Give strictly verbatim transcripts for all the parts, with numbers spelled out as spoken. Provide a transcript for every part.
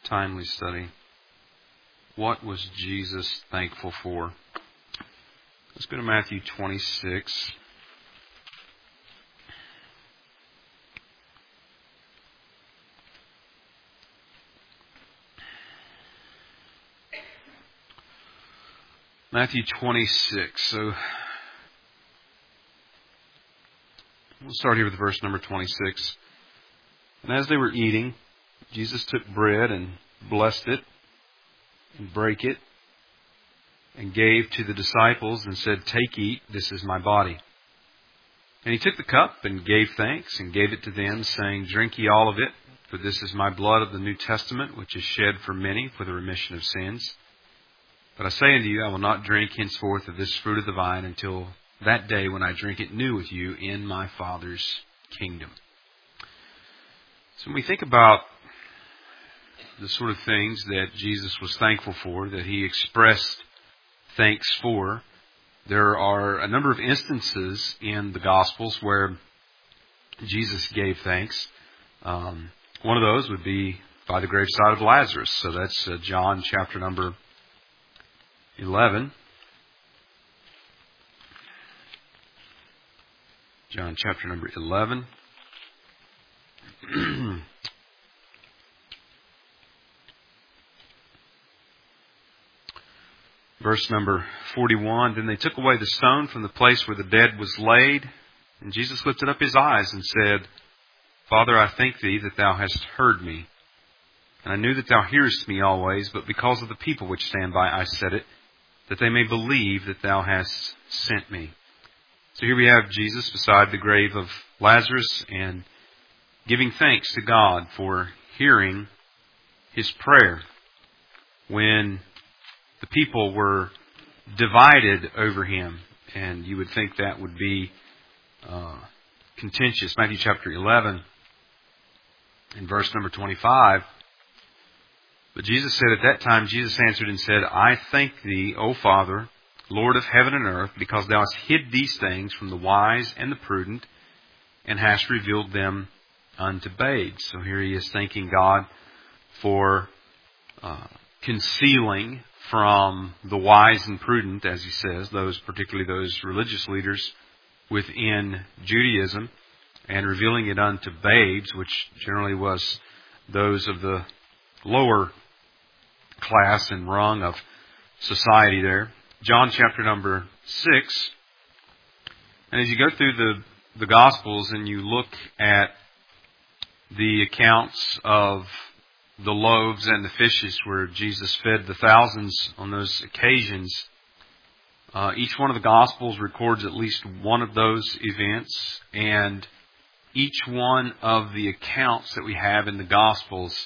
timely study. What was Jesus thankful for? Let's go to Matthew twenty-six. Matthew twenty-six. So we'll start here with verse number twenty-six. And as they were eating, Jesus took bread and blessed it and brake it and gave to the disciples and said, "Take, eat, this is my body." And he took the cup and gave thanks and gave it to them, saying, "Drink ye all of it, for this is my blood of the New Testament, which is shed for many for the remission of sins. But I say unto you, I will not drink henceforth of this fruit of the vine until that day when I drink it new with you in my Father's kingdom." So when we think about the sort of things that Jesus was thankful for, that he expressed thanks for, there are a number of instances in the Gospels where Jesus gave thanks. Um, one of those would be by the graveside of Lazarus. So that's uh, John chapter number eleven. John chapter number eleven. Verse number forty-one. Then they took away the stone from the place where the dead was laid. And Jesus lifted up his eyes and said, "Father, I thank thee that thou hast heard me. And I knew that thou hearest me always, but because of the people which stand by I said it, that they may believe that thou hast sent me." So here we have Jesus beside the grave of Lazarus and giving thanks to God for hearing his prayer when the people were divided over him. And you would think that would be uh, contentious. Matthew chapter eleven in verse number twenty-five. But Jesus said, at that time Jesus answered and said, "I thank thee, O Father, Lord of heaven and earth, because thou hast hid these things from the wise and the prudent, and hast revealed them unto babes." So here he is thanking God for uh, concealing from the wise and prudent, as he says, those particularly those religious leaders within Judaism, and revealing it unto babes, which generally was those of the lower class and rung of society there. John chapter number six. And as you go through the, the Gospels and you look at the accounts of the loaves and the fishes where Jesus fed the thousands on those occasions, uh, each one of the Gospels records at least one of those events, and each one of the accounts that we have in the Gospels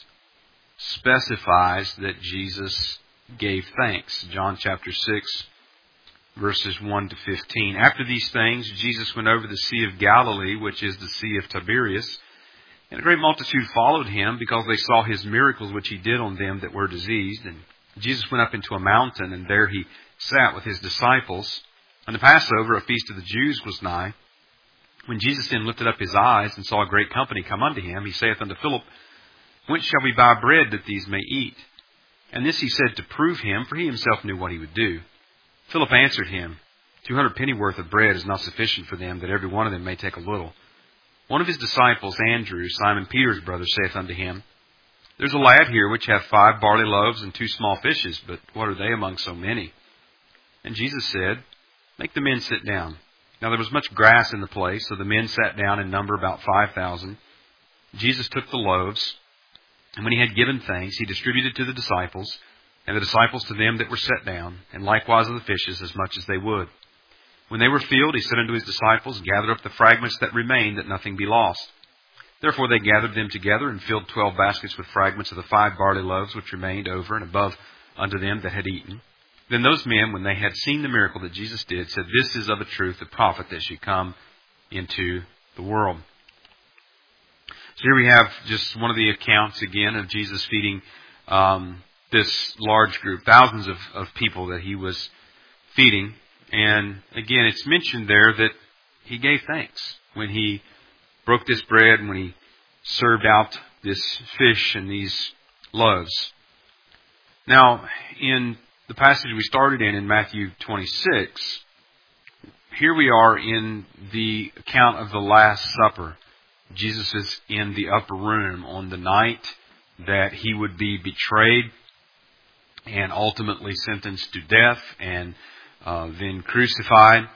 specifies that Jesus gave thanks. John chapter six, verses one to fifteen. After these things, Jesus went over the Sea of Galilee, which is the Sea of Tiberias. And a great multitude followed him because they saw his miracles which he did on them that were diseased. And Jesus went up into a mountain, and there he sat with his disciples. And the Passover, a feast of the Jews, was nigh. When Jesus then lifted up his eyes and saw a great company come unto him, he saith unto Philip, "Whence shall we buy bread that these may eat?" And this he said to prove him, for he himself knew what he would do. Philip answered him, Two hundred pennyworth of bread is not sufficient for them, that every one of them may take a little. One of his disciples, Andrew, Simon Peter's brother, saith unto him, There's a lad here which hath five barley loaves and two small fishes, but what are they among so many? And Jesus said, Make the men sit down. Now there was much grass in the place, so the men sat down in number about five thousand. Jesus took the loaves, and when he had given thanks, he distributed to the disciples, and the disciples to them that were set down, and likewise of the fishes as much as they would. When they were filled, he said unto his disciples, Gather up the fragments that remain, that nothing be lost. Therefore they gathered them together, and filled twelve baskets with fragments of the five barley loaves which remained over and above unto them that had eaten. Then those men, when they had seen the miracle that Jesus did, said, This is of a truth the prophet that should come into the world. So here we have just one of the accounts again of Jesus feeding um, this large group, thousands of, of people that he was feeding. And again, it's mentioned there that he gave thanks when he broke this bread and when he served out this fish and these loaves. Now, in the passage we started in, in Matthew twenty-six, here we are in the account of the Last Supper. Jesus is in the upper room on the night that he would be betrayed and ultimately sentenced to death and uh, then crucified.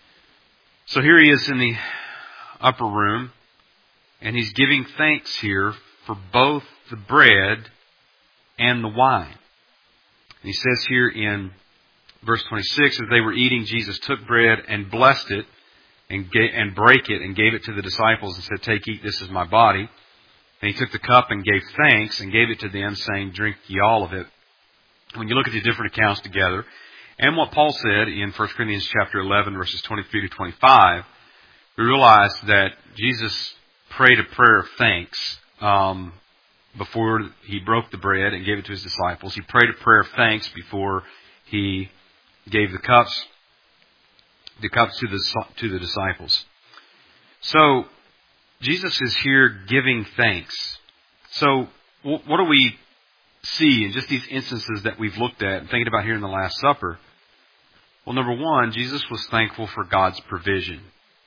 So here he is in the upper room, and he's giving thanks here for both the bread and the wine. And he says here in verse twenty-six, as they were eating, Jesus took bread and blessed it and gave, and brake it and gave it to the disciples and said, "Take, eat, this is my body." And he took the cup and gave thanks and gave it to them, saying, "Drink ye all of it." When you look at the different accounts together, and what Paul said in First Corinthians chapter eleven, verses twenty-three to twenty-five, we realize that Jesus prayed a prayer of thanks um, before he broke the bread and gave it to his disciples. He prayed a prayer of thanks before he gave the cups, the cups to the to the disciples. So Jesus is here giving thanks. So what do we see in just these instances that we've looked at and thinking about here in the Last Supper? Well, number one, Jesus was thankful for God's provision.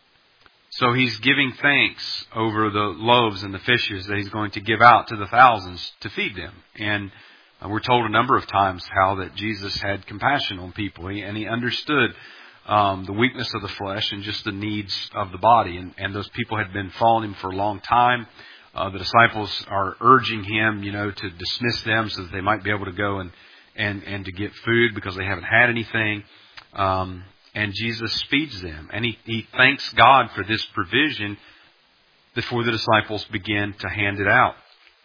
So he's giving thanks over the loaves and the fishes that he's going to give out to the thousands to feed them. And we're told a number of times how that Jesus had compassion on people, and he understood um, the weakness of the flesh and just the needs of the body. And, and those people had been following him for a long time. Uh, the disciples are urging him, you know, to dismiss them so that they might be able to go and, and, and to get food because they haven't had anything. Um, and Jesus feeds them. And he, he thanks God for this provision before the disciples begin to hand it out.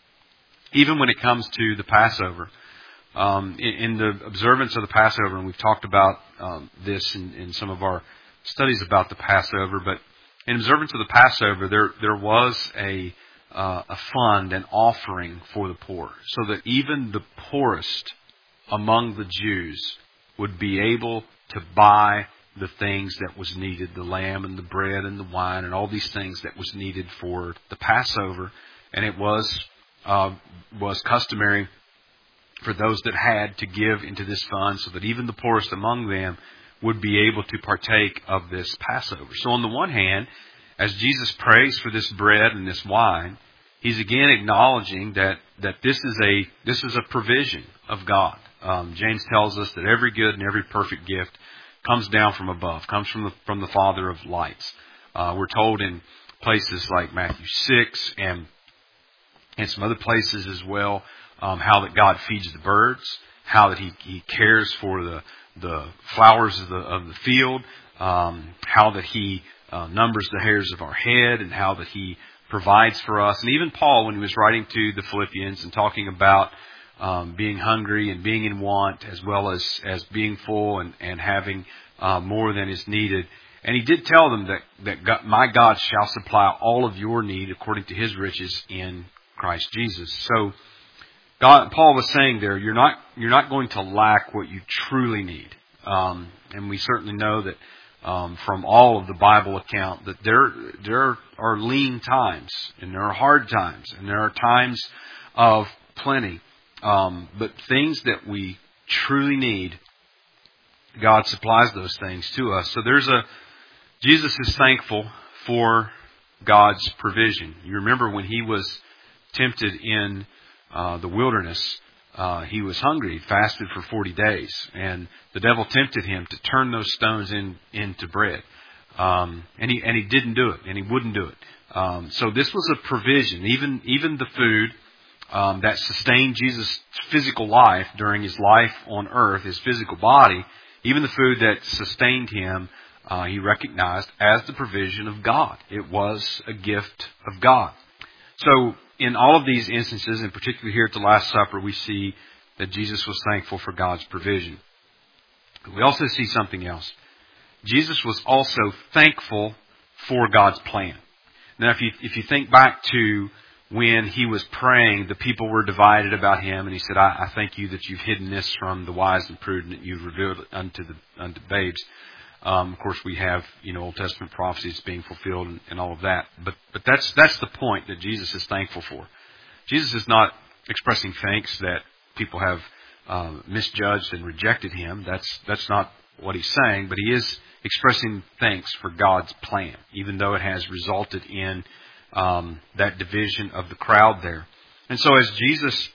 Even when it comes to the Passover, um, in, in the observance of the Passover, and we've talked about um, this in, in some of our studies about the Passover, but in observance of the Passover, there there was a uh, a fund, an offering for the poor, so that even the poorest among the Jews would be able to buy the things that was needed, the lamb and the bread and the wine and all these things that was needed for the Passover. And it was uh, was customary for those that had to give into this fund so that even the poorest among them would be able to partake of this Passover. So on the one hand, as Jesus prays for this bread and this wine, he's again acknowledging that, that this is a this is a provision of God. Um, James tells us that every good and every perfect gift comes down from above, comes from the from the Father of lights. Uh, we're told in places like Matthew six and and some other places as well, um, how that God feeds the birds, how that He, he cares for the the flowers of the of the field, um, how that He uh, numbers the hairs of our head, and how that He provides for us. And even Paul, when he was writing to the Philippians and talking about Um, being hungry and being in want, as well as, as being full and, and having uh, more than is needed. And he did tell them that, that God, my God shall supply all of your need according to his riches in Christ Jesus. So God, Paul was saying there, you're not, you're not going to lack what you truly need. Um, and we certainly know that um, from all of the Bible account that there, there are lean times and there are hard times and there are times of plenty. Um, but things that we truly need, God supplies those things to us. So there's a, Jesus is thankful for God's provision. You remember when he was tempted in uh, the wilderness, uh, he was hungry, fasted for forty days, and the devil tempted him to turn those stones in, into bread. Um, and he, and he didn't do it, and he wouldn't do it. Um, so this was a provision, even, even the food Um, that sustained Jesus' physical life during his life on earth, his physical body, even the food that sustained him, uh, he recognized as the provision of God. It was a gift of God. So in all of these instances, and particularly here at the Last Supper, we see that Jesus was thankful for God's provision. We also see something else. Jesus was also thankful for God's plan. Now, if you, if you think back to when he was praying, the people were divided about him, and he said, I, I thank you that you've hidden this from the wise and prudent, that you've revealed it unto the unto babes. Um, of course, we have, you know, Old Testament prophecies being fulfilled and, and all of that. But but that's that's the point that Jesus is thankful for. Jesus is not expressing thanks that people have uh, misjudged and rejected him. That's that's not what he's saying, but he is expressing thanks for God's plan, even though it has resulted in um, that division of the crowd there. And so as Jesus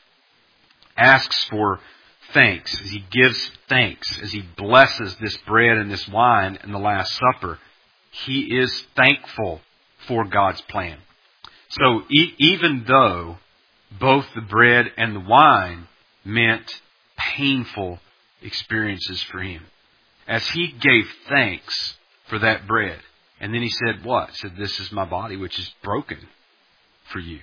asks for thanks, as he gives thanks, as he blesses this bread and this wine in the Last Supper, he is thankful for God's plan. So e- even though both the bread and the wine meant painful experiences for him, as he gave thanks for that bread, and then he said what? He said, "This is my body which is broken for you."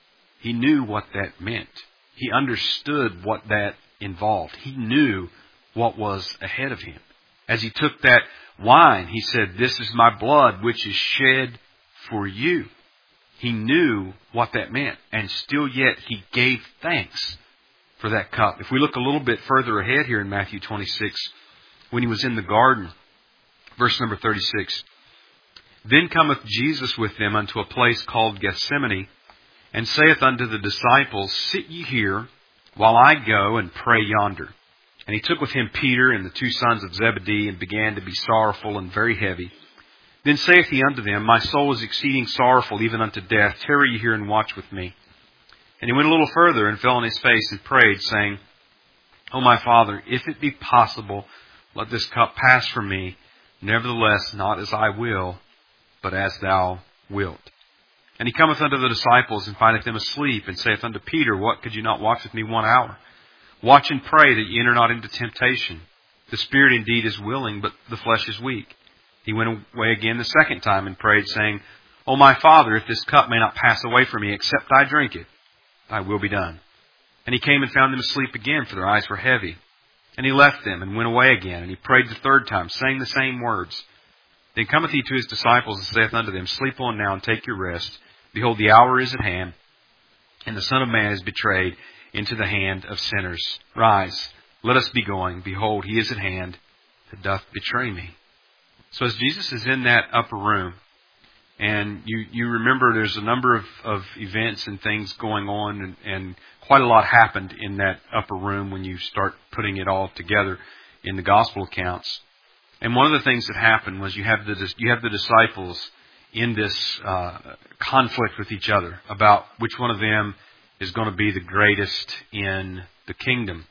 He knew what that meant. He understood what that involved. He knew what was ahead of him. As he took that wine, he said, "This is my blood which is shed for you." He knew what that meant, and still yet he gave thanks for that cup. If we look a little bit further ahead here in Matthew twenty-six, when he was in the garden, verse number thirty-six, "Then cometh Jesus with them unto a place called Gethsemane, and saith unto the disciples, Sit ye here, while I go and pray yonder. And he took with him Peter and the two sons of Zebedee, and began to be sorrowful and very heavy. Then saith he unto them, My soul is exceeding sorrowful, even unto death. Tarry ye here and watch with me. And he went a little further and fell on his face and prayed, saying, O my Father, if it be possible, let this cup pass from me. Nevertheless, not as I will, but as thou wilt. And he cometh unto the disciples, and findeth them asleep, and saith unto Peter, What, could you not watch with me one hour? Watch and pray that ye enter not into temptation. The spirit indeed is willing, but the flesh is weak. He went away again the second time, and prayed, saying, O my Father, if this cup may not pass away from me, except I drink it, thy will be done. And he came and found them asleep again, for their eyes were heavy. And he left them, and went away again, and he prayed the third time, saying the same words. Then cometh he to his disciples, and saith unto them, Sleep on now, and take your rest. Behold, the hour is at hand, and the Son of Man is betrayed into the hand of sinners. Rise, let us be going. Behold, he is at hand, that doth betray me. So as Jesus is in that upper room, and you, you remember there's a number of, of events and things going on, and, and quite a lot happened in that upper room when you start putting it all together in the gospel accounts. And one of the things that happened was you have the you have the disciples in this uh, conflict with each other about which one of them is going to be the greatest in the kingdom.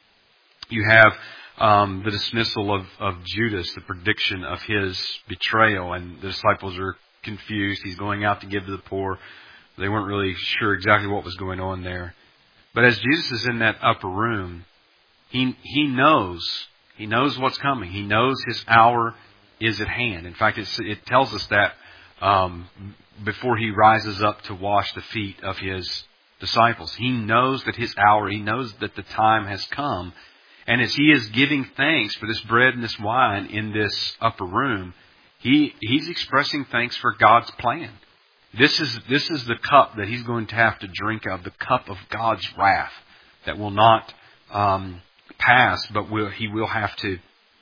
You have um, the dismissal of, of Judas, the prediction of his betrayal, and the disciples are confused. He's going out to give to the poor. They weren't really sure exactly what was going on there. But as Jesus is in that upper room, he he knows he knows what's coming. He knows his hour is at hand. In fact, it's, it tells us that um, before he rises up to wash the feet of his disciples. He knows that his hour, he knows that the time has come. And as he is giving thanks for this bread and this wine in this upper room, he he's expressing thanks for God's plan. This is this is the cup that he's going to have to drink of, the cup of God's wrath that will not um, pass, but will he will have to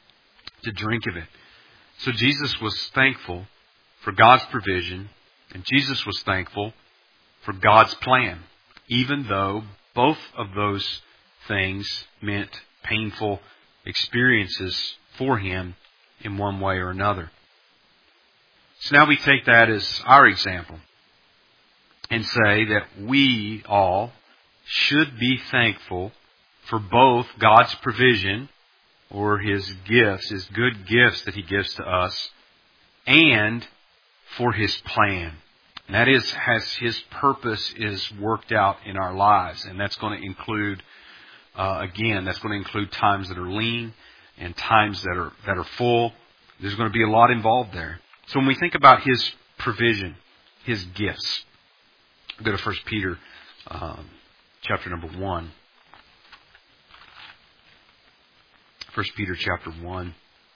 to drink of it. So Jesus was thankful for God's provision, and Jesus was thankful for God's plan, even though both of those things meant painful experiences for him in one way or another. So now we take that as our example and say that we all should be thankful for both God's provision or His gifts, His good gifts that He gives to us, and for His plan. And that is, as His purpose is worked out in our lives. And that's going to include, uh, again, that's going to include times that are lean and times that are that are full. There's going to be a lot involved there. So when we think about His provision, His gifts, go to First Peter um, chapter number one. First Peter chapter one.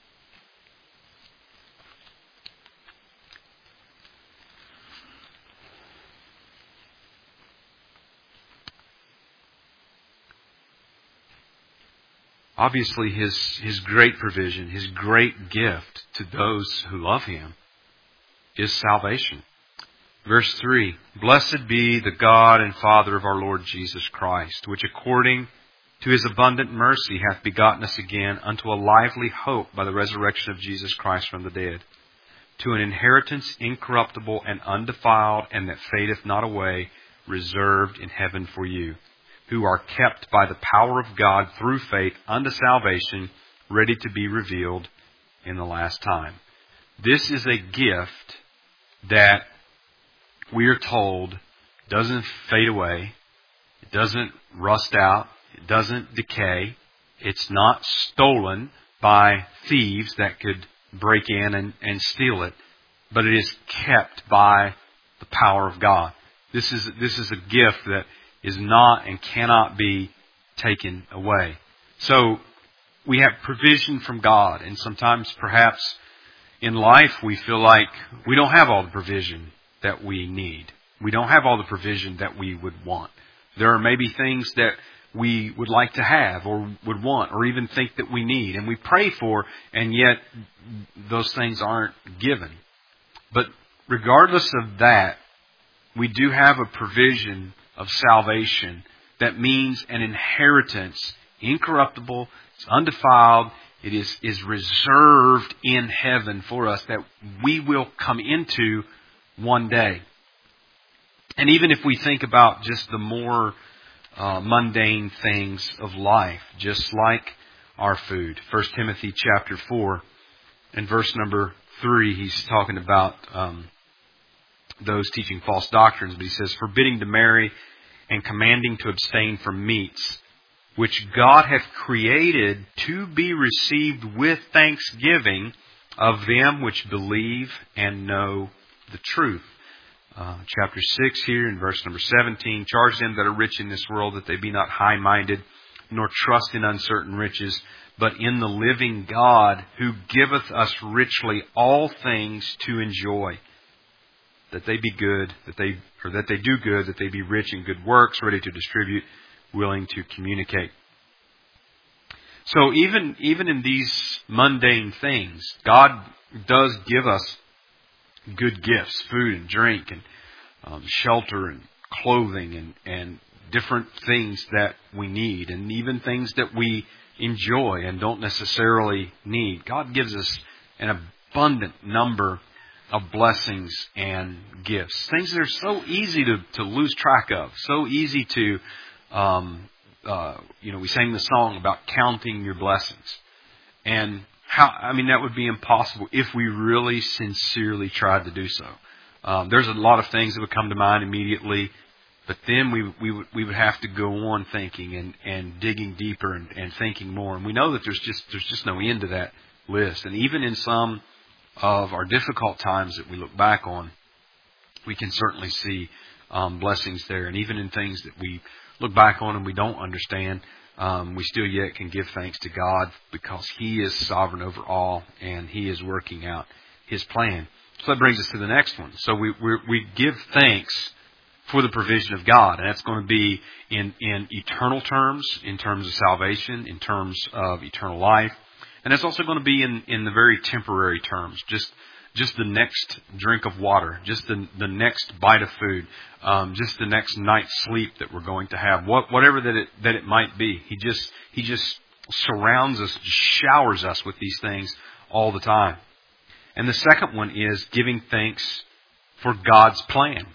Obviously, His His great provision, His great gift to those who love Him is salvation. Verse three, Blessed be the God and Father of our Lord Jesus Christ, which according to His abundant mercy hath begotten us again unto a lively hope by the resurrection of Jesus Christ from the dead, to an inheritance incorruptible and undefiled, and that fadeth not away, reserved in heaven for you, who are kept by the power of God through faith unto salvation, ready to be revealed in the last time. This is a gift that we are told doesn't fade away, it doesn't rust out, it doesn't decay, it's not stolen by thieves that could break in and, and steal it, but it is kept by the power of God. This is this is a gift that is not and cannot be taken away. So we have provision from God, and sometimes perhaps in life we feel like we don't have all the provision that we need. We don't have all the provision that we would want. There are maybe things that we would like to have or would want or even think that we need, and we pray for, and yet those things aren't given. But regardless of that, we do have a provision of salvation that means an inheritance, incorruptible, it's undefiled, it is, is reserved in heaven for us that we will come into one day. And even if we think about just the more uh, mundane things of life, just like our food. First Timothy chapter four and verse number three, he's talking about um, those teaching false doctrines. But he says, forbidding to marry and commanding to abstain from meats, which God hath created to be received with thanksgiving of them which believe and know the truth. Uh, chapter six here in verse number seventeen, charge them that are rich in this world that they be not high-minded, nor trust in uncertain riches, but in the living God, who giveth us richly all things to enjoy. That they be good, that they or that they do good, that they be rich in good works, ready to distribute, willing to communicate. So even even in these mundane things, God does give us good gifts, food and drink and um, shelter and clothing and, and different things that we need, and even things that we enjoy and don't necessarily need. God gives us an abundant number of blessings and gifts. Things that are so easy to, to lose track of, so easy to, um, uh, you know, we sang the song about counting your blessings. And how, I mean, that would be impossible if we really sincerely tried to do so. Um, there's a lot of things that would come to mind immediately, but then we we would we would have to go on thinking and, and digging deeper and, and thinking more. And we know that there's just there's just no end to that list. And even in some of our difficult times that we look back on, we can certainly see um, blessings there. And even in things that we look back on and we don't understand, Um, we still yet can give thanks to God because He is sovereign over all and He is working out His plan. So that brings us to the next one. So we we, we give thanks for the provision of God, and that's going to be in, in eternal terms, in terms of salvation, in terms of eternal life, and it's also going to be in, in the very temporary terms, just just the next drink of water, just the the next bite of food, um, just the next night's sleep that we're going to have, what, whatever that it that it might be. He just he just surrounds us, showers us with these things all the time. And the second one is giving thanks for God's plan.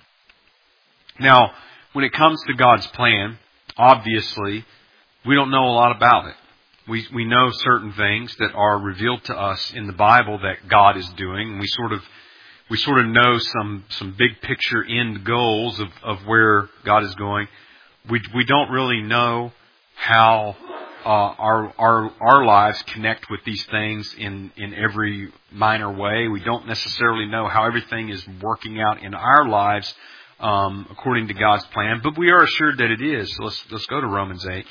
Now, when it comes to God's plan, obviously we don't know a lot about it. We we know certain things that are revealed to us in the Bible that God is doing. We sort of we sort of know some, some big picture end goals of, of where God is going. We we don't really know how uh, our our our lives connect with these things in, in every minor way. We don't necessarily know how everything is working out in our lives um, according to God's plan, but we are assured that it is. So let's let's go to Romans eight.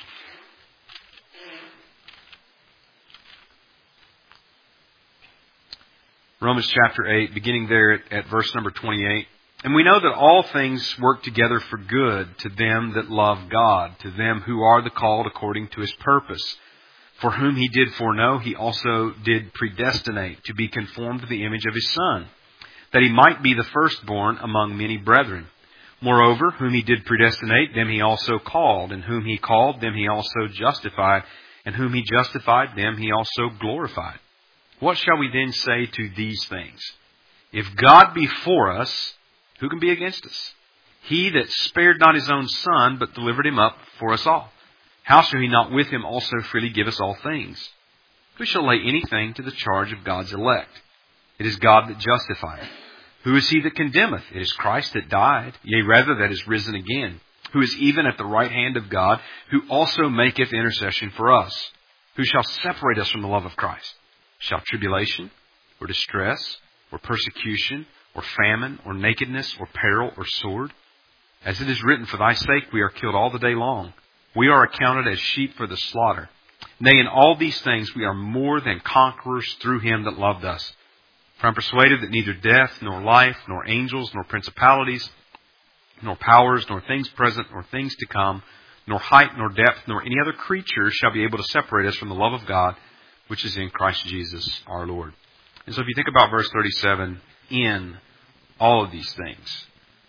Romans chapter eight, beginning there at, at verse number twenty-eight. And we know that all things work together for good to them that love God, to them who are the called according to His purpose. For whom He did foreknow, He also did predestinate to be conformed to the image of His Son, that he might be the firstborn among many brethren. Moreover, whom he did predestinate, them he also called, and whom he called, them he also justified, and whom he justified, them he also glorified. What shall we then say to these things? If God be for us, who can be against us? He that spared not his own Son, but delivered him up for us all, how shall he not with him also freely give us all things? Who shall lay anything to the charge of God's elect? It is God that justifieth. Who is he that condemneth? It is Christ that died, yea, rather that is risen again, who is even at the right hand of God, who also maketh intercession for us. Who shall separate us from the love of Christ? Shall tribulation, or distress, or persecution, or famine, or nakedness, or peril, or sword? As it is written, for thy sake we are killed all the day long. We are accounted as sheep for the slaughter. Nay, in all these things we are more than conquerors through him that loved us. For I am persuaded that neither death, nor life, nor angels, nor principalities, nor powers, nor things present, nor things to come, nor height, nor depth, nor any other creature shall be able to separate us from the love of God, which is in Christ Jesus our Lord. And so if you think about verse thirty-seven, in all of these things,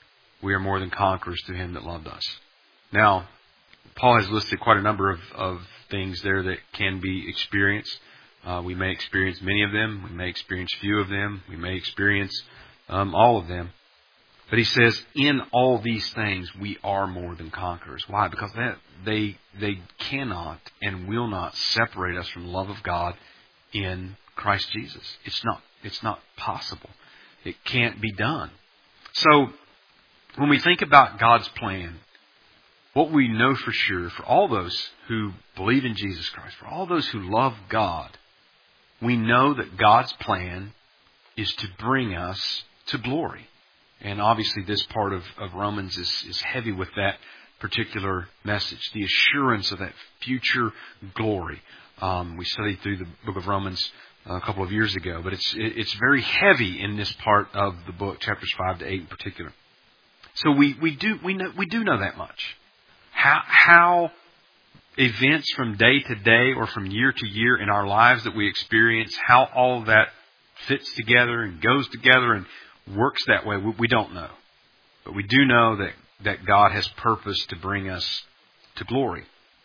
we are more than conquerors through him that loved us. Now, Paul has listed quite a number of, of things there that can be experienced. Uh, we may experience many of them. We may experience few of them. We may experience um, all of them. But he says, in all these things, we are more than conquerors. Why? Because that, they they cannot and will not separate us from the love of God in Christ Jesus. It's not, it's not possible. It can't be done. So, when we think about God's plan, what we know for sure, for all those who believe in Jesus Christ, for all those who love God, we know that God's plan is to bring us to glory. And obviously this part of, of Romans is, is heavy with that particular message, the assurance of that future glory. Um, we studied through the book of Romans a couple of years ago, but it's it's very heavy in this part of the book, chapters five to eight in particular. So we, we do we know we do know that much. How how events from day to day or from year to year in our lives that we experience, how all of that fits together and goes together and works that way, we, we don't know. But we do know that, that God has purpose to bring us to glory.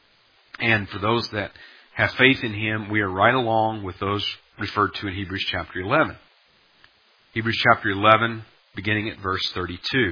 And for those that have faith in him, we are right along with those referred to in Hebrews chapter eleven. Hebrews chapter eleven, beginning at verse thirty-two.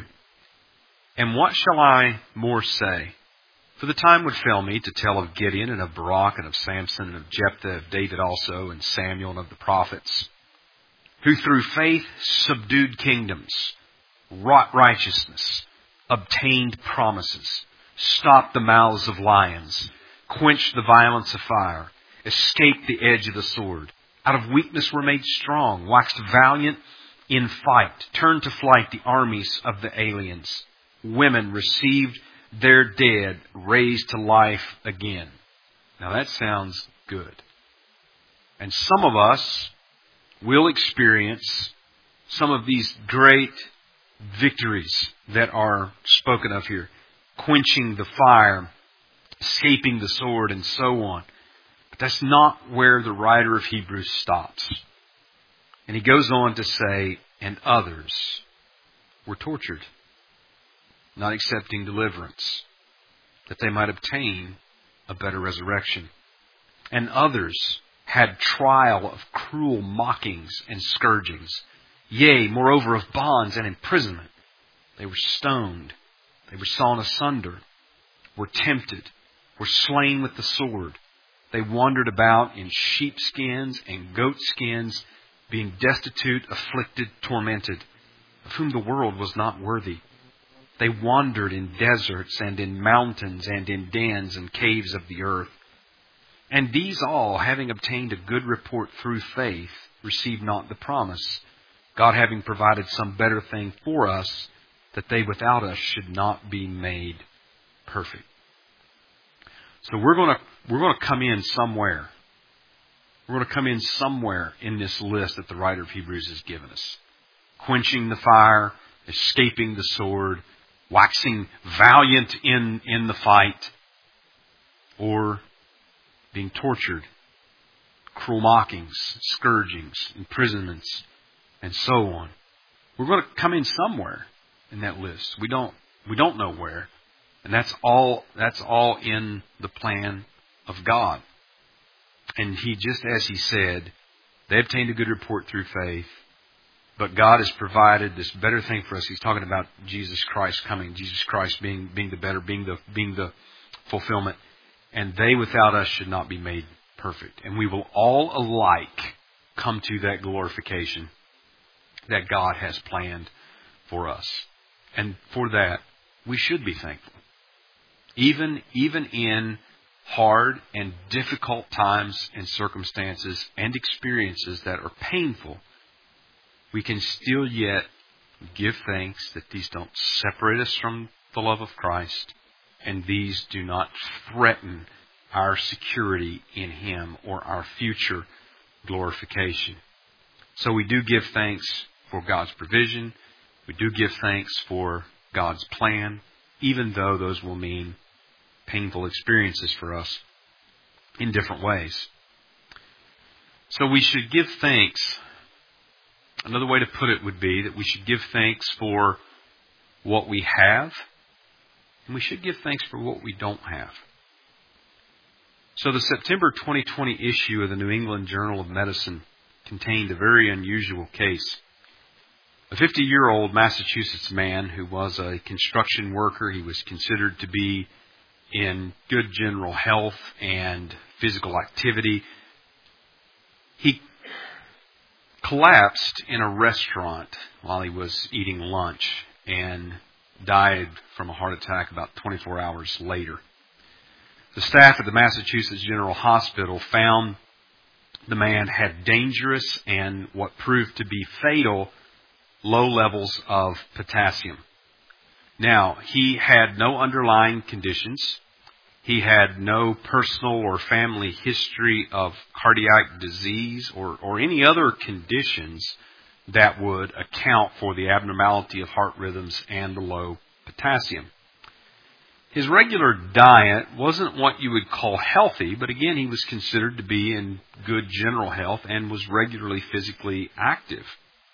And what shall I more say? For the time would fail me to tell of Gideon and of Barak and of Samson and of Jephthah, of David also, and Samuel and of the prophets, who through faith subdued kingdoms, wrought righteousness, obtained promises, stopped the mouths of lions, quenched the violence of fire, escaped the edge of the sword, out of weakness were made strong, waxed valiant in fight, turned to flight the armies of the aliens. Women received their dead raised to life again. Now that sounds good. And some of us will experience some of these great victories that are spoken of here. Quenching the fire, escaping the sword, and so on. But that's not where the writer of Hebrews stops. And he goes on to say, and others were tortured, not accepting deliverance, that they might obtain a better resurrection. And others had trial of cruel mockings and scourgings, yea, moreover of bonds and imprisonment. They were stoned, they were sawn asunder, were tempted, were slain with the sword. They wandered about in sheepskins and goatskins, being destitute, afflicted, tormented, of whom the world was not worthy. They wandered in deserts and in mountains and in dens and caves of the earth. And these all, having obtained a good report through faith, received not the promise, God having provided some better thing for us, that they without us should not be made perfect. So we're going to we're going to come in somewhere. We're going to come in somewhere in this list that the writer of Hebrews has given us. Quenching the fire, escaping the sword, waxing valiant in, in the fight, or being tortured, cruel mockings, scourgings, imprisonments, and so on. We're going to come in somewhere in that list. We don't we don't know where. And that's all that's all in the plan of God. And he, just as he said, they obtained a good report through faith, but God has provided this better thing for us. He's talking about Jesus Christ coming, Jesus Christ being being the better, being the being the fulfillment. And they without us should not be made perfect. And we will all alike come to that glorification that God has planned for us. And for that, we should be thankful. Even, even in hard and difficult times and circumstances and experiences that are painful, we can still yet give thanks that these don't separate us from the love of Christ, and these do not threaten our security in Him or our future glorification. So we do give thanks for God's provision. We do give thanks for God's plan, even though those will mean painful experiences for us in different ways. So we should give thanks. Another way to put it would be that we should give thanks for what we have, and we should give thanks for what we don't have. So the September twenty twenty issue of the New England Journal of Medicine contained a very unusual case. A fifty-year-old Massachusetts man who was a construction worker, he was considered to be in good general health and physical activity. He collapsed in a restaurant while he was eating lunch and died from a heart attack about twenty-four hours later. The staff at the Massachusetts General Hospital found the man had dangerous and what proved to be fatal low levels of potassium. Now, he had no underlying conditions. He had no personal or family history of cardiac disease or, or any other conditions that would account for the abnormality of heart rhythms and the low potassium. His regular diet wasn't what you would call healthy, but again, he was considered to be in good general health and was regularly physically active.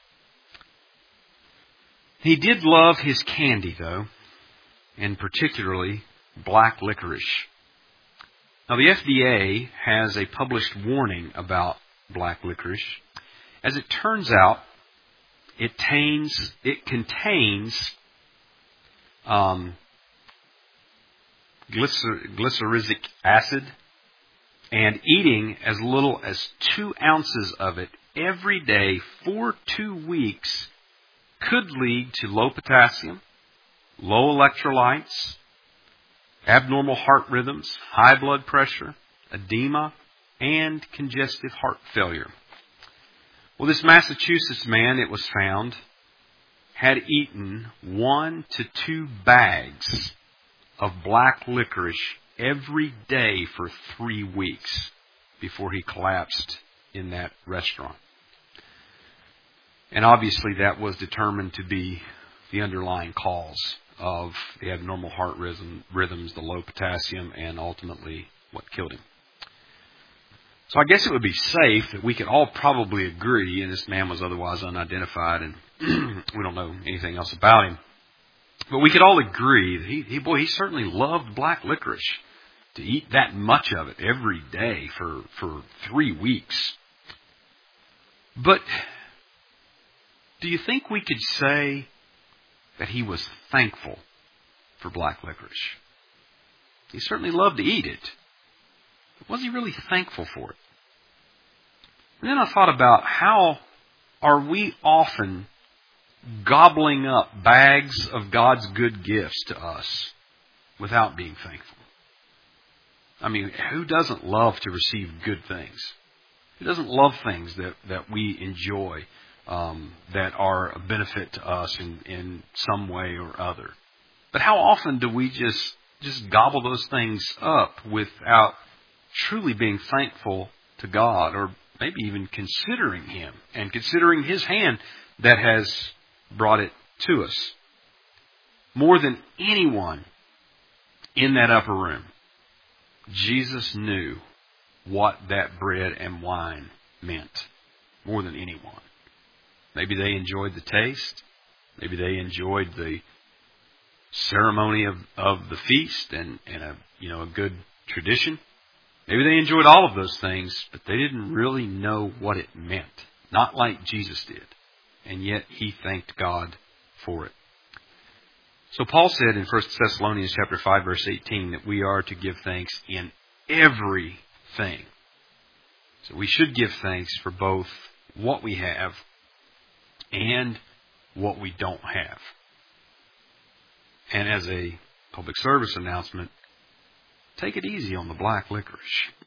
He did love his candy, though, and particularly black licorice. Now, the F D A has a published warning about black licorice. As it turns out, it, tains, it contains um, glycer- glyceric acid, and eating as little as two ounces of it every day for two weeks could lead to low potassium, low electrolytes, abnormal heart rhythms, high blood pressure, edema, and congestive heart failure. Well, this Massachusetts man, it was found, had eaten one to two bags of black licorice every day for three weeks before he collapsed in that restaurant. And obviously that was determined to be the underlying cause of the abnormal heart rhythm, rhythms, the low potassium, and ultimately what killed him. So I guess it would be safe that we could all probably agree, and this man was otherwise unidentified, and we don't know anything else about him, but we could all agree that he, he, boy, he certainly loved black licorice. To eat that much of it every day for, for three weeks. But do you think we could say that he was thankful for black licorice? He certainly loved to eat it. But was he really thankful for it? And then I thought about how are we often gobbling up bags of God's good gifts to us without being thankful? I mean, who doesn't love to receive good things? Who doesn't love things that, that we enjoy, um, that are a benefit to us in, in some way or other? But how often do we just, just gobble those things up without truly being thankful to God, or maybe even considering Him and considering His hand that has brought it to us? More than anyone in that upper room, Jesus knew what that bread and wine meant, more than anyone. Maybe they enjoyed the taste. Maybe they enjoyed the ceremony of, of the feast and, and a, you know, a good tradition. Maybe they enjoyed all of those things, but they didn't really know what it meant. Not like Jesus did. And yet he thanked God for it. So Paul said in First Thessalonians chapter five, verse eighteen, that we are to give thanks in everything. So we should give thanks for both what we have and what we don't have. And as a public service announcement, take it easy on the black licorice.